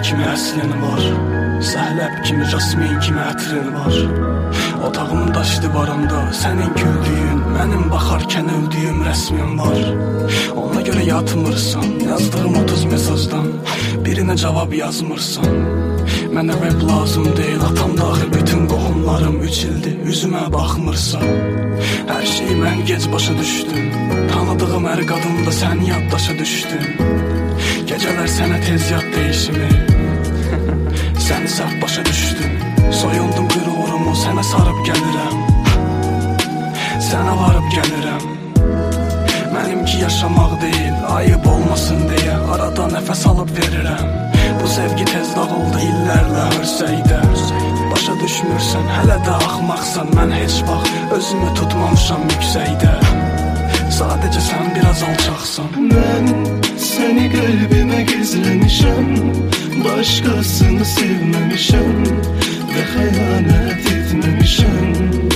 kimi əslin var, səhləb kimi, jasmin kimi ətrin var. Otağım daşdı baranda, sənin güldüyün, mənim baxarkən öldüyüm rəsmin var. Ona görə yatmırsan, yazdığım 30 mesajdan birinə cavab yazmırsan. Mənə web lazım deyil, atam daxil bütün qohumlarım 3 ildir, üzümə baxmırsan. Hər şeyi mən gec başa düşdüm, tanıdığım hər qadında sən yaddaşa düşdün. Gecələr sənə tez yad deyişimi, səni səhv başa düşdüm. Soyundum qürurmu, sənə sarıb gəlirəm, sənə varıb gəlirəm. Mənimki yaşamaq deyil, ayıb olmasın deyə arada nəfəs alıb verirəm. Bu sevgi tez dağıldı illərlə hörsəydə. Başa düşmürsən, hələ də axmaqsan. Mən heç vaxt özümü tutmamışam yüksəkdə. Sadəcə sən biraz alçaqsan. Mən səni qəlbimə gizləmişəm, başqasını sevməmişəm və xəyanət etməmişəm.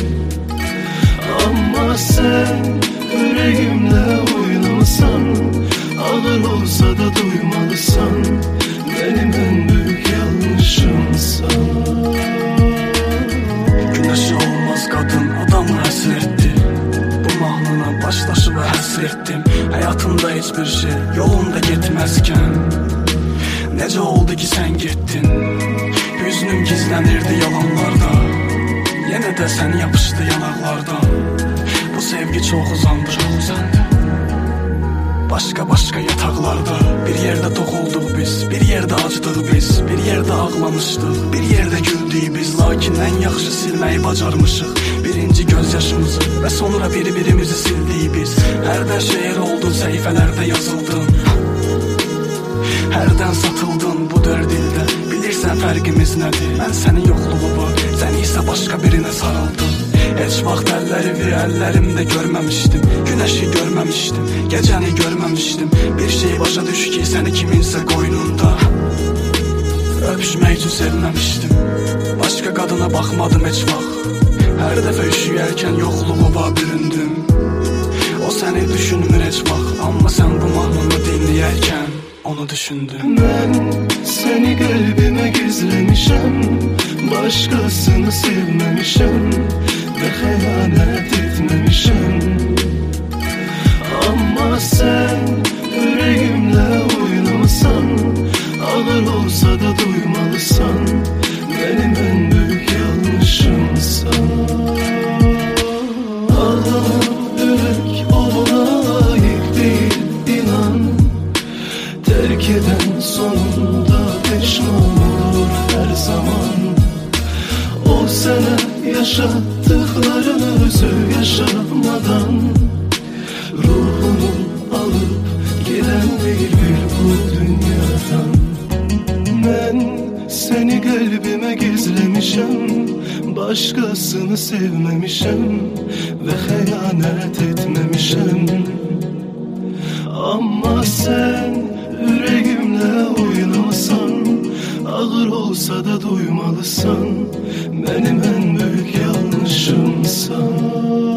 Amma sən ürəyimlə oynamasan, ağır olsa da duymalısan, mənim ən böyük yanlışımsan. Günəşi olmaz qadın adamı həsr etdi. Bu mahnına başdaşı və həsr etdim. Həyatımda heç bir şey yolunda getməzkən, necə oldu ki sən getdin? Hüznüm gizlənirdi yalanlarda, yenə də sən yapışdı yanaqlardan. Bu sevgi çox uzandı, çox uzandı. Başqa yataqlarda bir yerdə toxulduq biz, bir yerdə acdıq biz, bir yerdə ağlamışdıq, bir yerdə güldük biz. Lakin ən yaxşı silməyi bacarmışıq birinci göz yaşımızı və sonra bir-birimizi sildik biz. Hərdən şeir oldun, səhifələrdə yazıldın, hərdən satıldın bu 4 ildə. Bilirsən fərqimiz nədir? Mən sənin yoxluğuma, sən isə başqa birinə sarıldın. Heç vaxt əllərimdə görməmişdim, günəşi görməmişdim, gecəni görməmişdim. Bir şey başa düş ki, səni kiminsə qoynunda öpüşmək üçün sevməmişdim. Başqa qadına baxmadım heç vaxt, hər dəfə üşüyərkən yoxluğuma büründüm. O səni düşünmür heç vaxt, amma sən bu mahnını dinləyərkən onu düşündüm. Mən səni qəlbimə gizləmişəm, başqasını sevməmişəm və xəyanət etməmişəm. Amma sən ürəyimlə oynamasan, ağır olsa da duymalısan, mənim ən böyük yanlışımsan. Ağlanan ürək ona layiq deyil, inan. Terk eden sonunda pişman olur her zaman. O sana yaşattıklarını özü yaşamadan, ruhunu alıp giden değil bu dünyadan. Ben seni kalbime gizlemişim, başkasını sevmemişim ve xəyanət etmemişim. Amma sen yüreğimle oynamasan, ağır olsa da duymalısan, benim en büyük yanlışımsan.